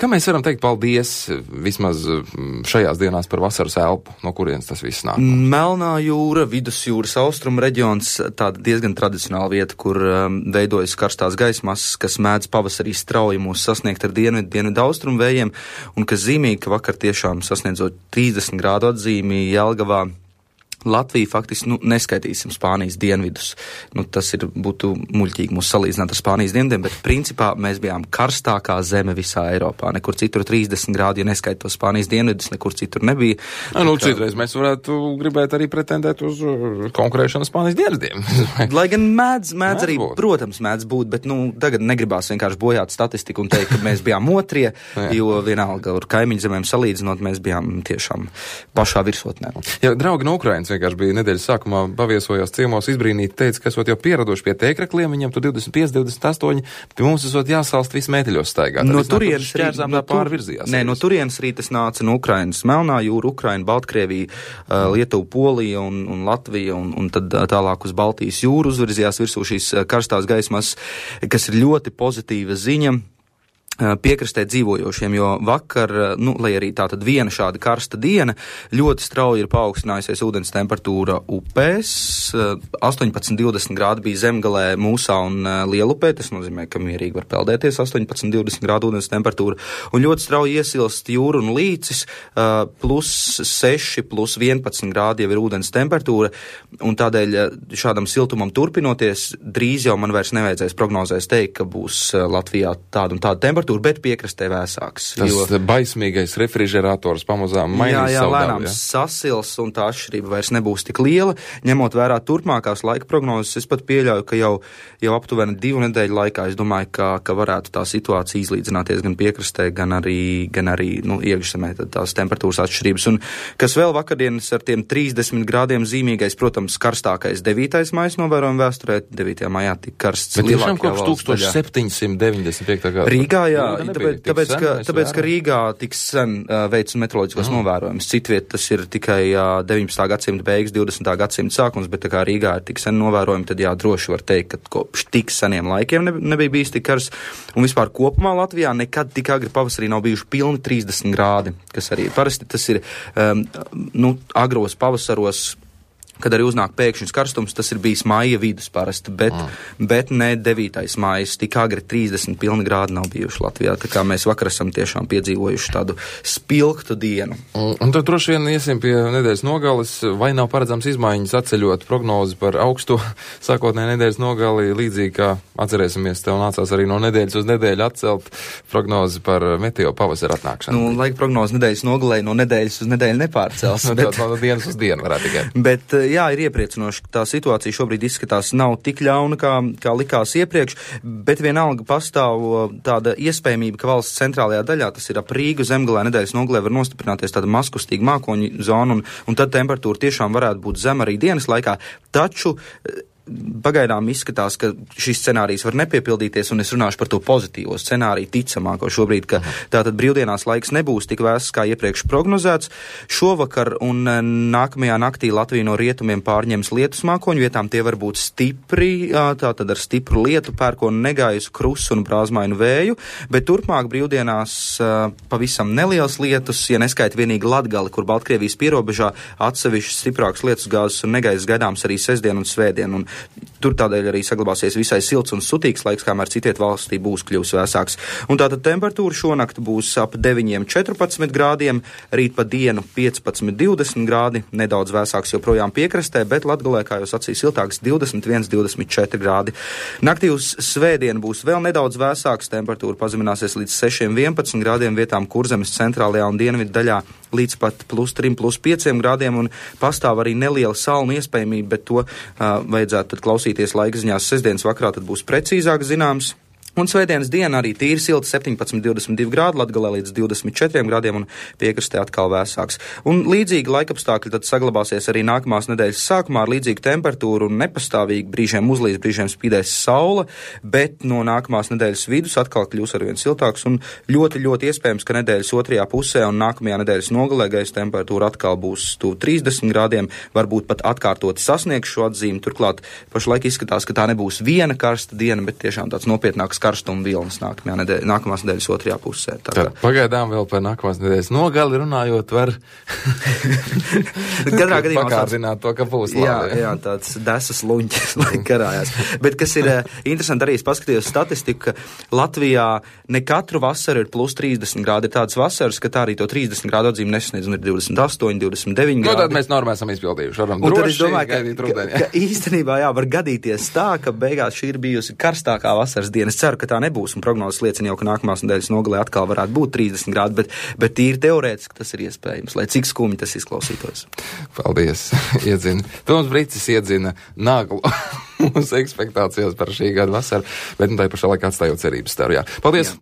Kā mēs varam teikt paldies vismaz šajās dienās par vasaras elpu, no kurienes tas viss nāk? Melnā jūra, Vidusjūras austrumu reģions, tāda diezgan tradicionāla vieta, kur veidojas karstās gaismas, kas mēdz pavasarī strauji mūs sasniegt ar dienvidu austrumu vējiem, un kas zīmīgi, ka vakar tiešām sasniedzot 30 grādu atzīmi Jelgavā, Latvija faktiski, neskaitīsim Spānijas dienvidus. Tas būtu muļķīgi mūs salīdzināt ar Spānijas dienvidiem, bet principā mēs bijām karstākā zeme visā Eiropā. Nekur citur 30 grādi, ja neskait to Spānijas dienvidus, nekur citur nebija. Citreiz mēs varētu gribēt arī pretendēt uz konkurēšanu Spānijas dienvidiem. Lai gan mēdz arī, protams, mēdz būt, bet tagad negribās vienkārši bojāt statistiku un teikt, ka mēs bijām otrie, jo vienalga ar kaimiņu zemēm salīdzinot, mēs bijām tiešām pašā virsotnē. Ja draugi no Ukrainas vienkārši bija nedēļas sākumā paviesojās ciemos, izbrīnīt, teica, ka esot jau pieraduši pie tēkrakliem, viņam tur 25, 28, pie mums esot jāsalst viss mēteļos staigāt. No turienes pārvirzījās. No turienes arī tas nāca no Ukrainas, Melnā jūra, Ukraina, Baltkrievija, Lietuva, Polija un Latvija, un tad tālāk uz Baltijas jūru uzvirzījās virsū šīs karstās gaismas, kas ir ļoti pozitīva ziņa piekrastē dzīvojošiem, jo vakar, lai arī tātad viena šāda karsta diena, ļoti strauji ir paaugstinājusies ūdens temperatūra upēs. 18-20 grādi bija Zemgalē, Mūsā un Lielupē, tas nozīmē, ka mierīgi var peldēties 18-20 grādu ūdens temperatūra, un ļoti strauji iesilst jūra un līcis, +6, +11 grādi jau ir ūdens temperatūra, un tādēļ šādam siltumam turpinoties, drīz jau man vairs nevajadzēs prognozēs teikt, ka būs Latvijā tāda un tāda temperatūra, bet piekrastē vēsāks. Tas baismīgais refrižerators pamazām mainīs savu lēnām sasils, un tā atšķirība vairs nebūs tik liela. Ņemot vērā turpmākās laika prognozes, es pat pieļauju, ka jau aptuveni 2 nedēļu laikā, es domāju, ka varētu tā situācija izlīdzināties gan piekrastē, gan arī iekšzemē tās temperatūras atšķirības. Un kas vēl vakardienas ar tiem 30 grādiem zīmīgais, protams, karstākais 9. maijs novērojuma vēsturē. 9. maijā tik karsts. Bet tiešām kopš 1795. gada. Rīgā, jā, tāpēc, ka Rīgā tik sen veic meteoroloģiskos novērojumus. Citviet tas ir tikai 19. gadsimta beigas, 20. gadsimta sākums, bet tā kā Rīgā ir tik sen novērojumi, tad jā, droši var teikt, ka kopš tik seniem laikiem nebija bijis tik karsts. Un vispār kopumā Latvijā nekad tik agri pavasarī nav bijuši pilni 30 grādi, kas arī parasti tas ir agros pavasaros, kad arī uznāk pēkšņs karstums, tas ir bijis maija vidus parasti, bet ne 9. maijs, tik agri 30 pilni grādi nav bijuši Latvijā, tā kā mēs vakar esam tiešām piedzīvojuši tādu spilgtu dienu. Un tad droši vien iesim pie nedēļas nogales, vai nav paredzams izmaiņas atceļot prognozi par augsto sākotnēji nedēļas nogali, līdzīgi kā atcerēsimies, tev nācās arī no nedēļas uz nedēļu atcelt prognozi par meteo pavasara atnākšanu. Laika prognozi nedēļas nogalē no nedēļas uz nedēļu nepārcels. No dienas uz dienu varētu tikai. Bet jā, ir iepriecinoši, ka tā situācija šobrīd izskatās nav tik ļauna, kā likās iepriekš, bet vienalga pastāv tāda iespējamība, ka valsts centrālajā daļā, tas ir ap Rīgu, Zemgalē, nedēļas nogalē, var nostiprināties tāda mazkustīga mākoņu zona, un tad temperatūra tiešām varētu būt zema arī dienas laikā, taču pagaidām izskatās, ka šis scenārijs var nepiepildīties, un es runāšu par to pozitīvo scenāriju ticamāko šobrīd, ka tātad brīvdienās laiks nebūs tik vēss, kā iepriekš prognozēts. Šovakar un nākamajā naktī Latviju no rietumiem pārņems lietus mākoņu, vietām tie var būt stipri, tātad ar stipru lietu, pērkonu negaisu, krusu un brāzmainu vēju, bet turpmāk brīvdienās pavisam neliels lietus, ja neskait vienīgi Latgali, kur Baltkrievijas pierobežā atsevišķi stiprāks lietus gāzes un negaiss gaidāms arī sestdien un svētdien, un tur tādēļ arī saglabāsies visai silts un sutīgs laiks, kamēr citiet valstī būs kļūs vēsāks. Un tātad temperatūra šonakt būs ap 9-14 grādiem, rīt pa dienu 15-20 grādi, nedaudz vēsāks joprojām piekrastē, bet Latgalē, kā jau sacīja, siltāks 21-24 grādi. Naktī uz svētdienu būs vēl nedaudz vēsāks, temperatūra pazemināsies līdz 6-11 grādiem, vietām Kurzemes centrālajā un dienvidu daļā līdz pat +3-+5 grādiem, un pastāv arī neliela salnu iespējamība, bet to vajadzētu tad klausīties laika ziņās sestdienas vakarā, tad būs precīzāk zināms. Un svētdienas diena arī tīri silta 17-22 grādi, Latgalē līdz 24 grādiem un piekrastē atkal vēsāks. Un līdzīgi laikapstākļi tad saglabāsies arī nākamās nedēļas sākumā ar līdzīgu temperatūru un nepastāvīgi brīžiem uzlīs, brīžiem spīdēs saule, bet no nākamās nedēļas vidus atkal kļūs arvien siltāks un ļoti, ļoti iespējams, ka nedēļas otrajā pusē un nākamajā nedēļas nogalē gaisa temperatūra atkal būs tuvu 30 grādiem, varbūt pat atkārtoti sasniegs šo atzīmi. Turklāt pašlaik izskatās, ka tā nebūs viena karsta diena, bet tiešām tāds nopietnāks karstuma vilnas nākamās nedēļas otrajā pusē. Tad pagaidām vēl par nākamās nedēļas nogali runājot var pakārdināt to, ka būs labi. Jā, tāds desas luņķis, lai karājās. Bet kas ir interesanti arī, es paskatījos statistiku, ka Latvijā ne katru vasaru ir plus 30 grādi. Ir tādas vasaras, ka tā arī to 30 grādu atzīmi nesniedz, un ir 28, 29 grādi. Tad mēs normā esam izpildījuši. Varam un droši gaidīt rudeni. Ka īstenībā, jā, var gadīties tā, ka beigās šī ir bijusi karstākā vasaras diena. Es ceru, ka tā nebūs, un prognozes liecina jau, ka nākamās nedēļas nogalē atkal varētu būt 30 grādi, bet tīri teorētiski tas ir iespējams, lai cik skumji tas izklausītos. Paldies, iedzina. Toms Bricis iedzina naglu mūsu ekspektācijās par šī gada vasaru, bet tā pašā laikā atstājot cerības staru. Jā. Paldies! Jā.